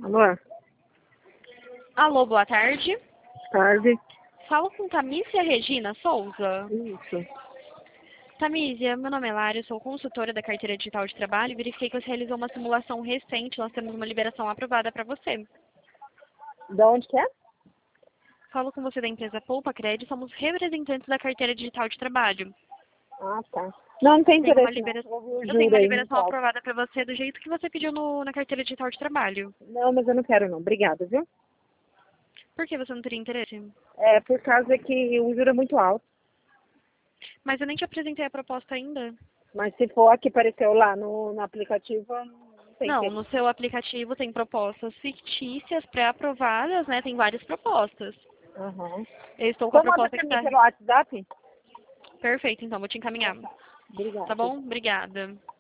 Alô? Alô, boa tarde. Tarde. Falo com Tamísia Regina Souza. Isso. Tamísia, meu nome é Lara, eu sou consultora da carteira digital de trabalho e verifiquei que você realizou uma simulação recente, nós temos uma liberação aprovada para você. De onde que é? Falo com você da empresa Poupa Cred, somos representantes da carteira digital de trabalho. Ah, tá. Não tem Tenho uma interesse não. liberação, Eu vou ver o eu tenho juro uma aí muito liberação alto. aprovada para você do jeito que você pediu na carteira digital de trabalho. Não, mas eu não quero não. Obrigada, viu? Por que você não teria interesse? É por causa que o juro é muito alto. Mas eu nem te apresentei a proposta ainda. Mas se for a que apareceu lá no aplicativo, não tem Não, que. no seu aplicativo tem propostas fictícias pré-aprovadas, né? Tem várias propostas. Aham. Eu estou com a Então manda proposta pra que mim está... pelo WhatsApp? Perfeito, então vou te encaminhar. Obrigada. Tá bom? Obrigada.